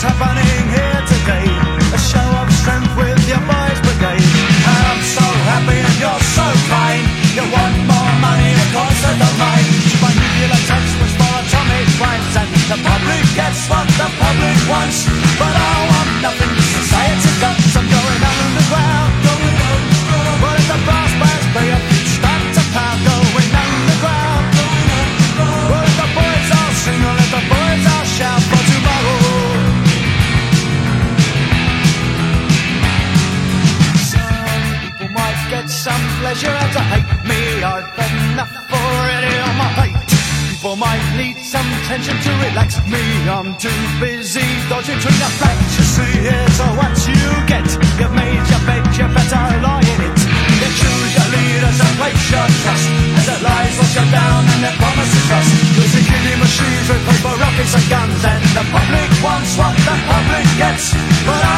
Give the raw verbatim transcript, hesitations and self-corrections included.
happening here today. A show of strength with your boys brigade. And I'm so happy and you're so kind. You want more money, of course I don't mind. But nuclear tax was for atomic crimes, and the public gets what the public wants. But I want nothing, society got. I'm going underground, going underground. But if the brass bands play a start to pound, going underground, going underground. But if the boys all sing, or if the boys all shout for tomorrow. Get some pleasure out to hate me. I've had enough already on my plate. People might need some tension to relax me. I'm too busy dodging between the flats. You see, here's what you get. You've made your bed, you better lie in it. You choose your leaders and place your trust, as it lies wash you down and their promises rust. Using killing machines with paper rockets and guns, and the public wants what the public gets. But I